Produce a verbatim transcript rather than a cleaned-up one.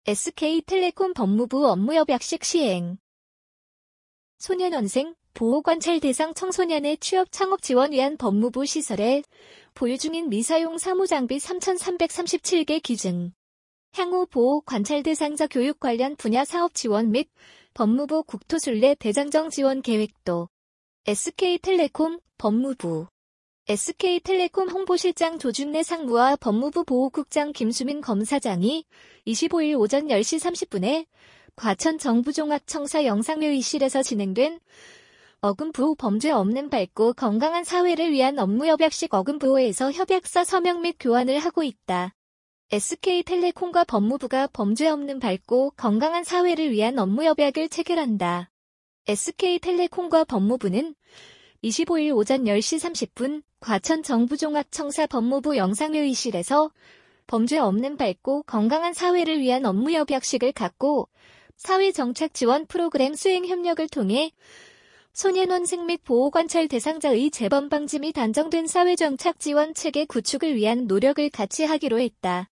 에스케이텔레콤 법무부 업무협약식 시행. 소년원생, 보호관찰 대상 청소년의 취업 창업 지원 위한 법무부 시설에 보유 중인 미사용 사무장비 삼천삼백삼십칠 개 기증. 향후 보호 관찰 대상자 교육 관련 분야 사업 지원 및 법무부 국토순례 대장정 지원 계획도. 에스케이텔레콤, 법무부. 에스케이텔레콤 홍보실장 조준래 상무와 법무부 보호국장 김수민 검사장이 이십오일 오전 열 시 삼십 분에 과천 정부종합청사 영상묘의실에서 진행된 어금보호 범죄 없는 밝고 건강한 사회를 위한 업무협약식 어금보호에서 협약서 서명 및 교환을 하고 있다. 에스케이텔레콤과 법무부가 범죄 없는 밝고 건강한 사회를 위한 업무협약을 체결한다. 에스케이텔레콤과 법무부는 이십오일 오전 열 시 삼십 분 과천 정부종합청사 법무부 영상묘의실에서 범죄 없는 밝고 건강한 사회를 위한 업무협약식을 갖고 사회정책 지원 프로그램 수행 협력을 통해 소년원생 및 보호관찰 대상자의 재범 방지 및 안정된 사회정착 지원 체계 구축을 위한 노력을 같이 하기로 했다.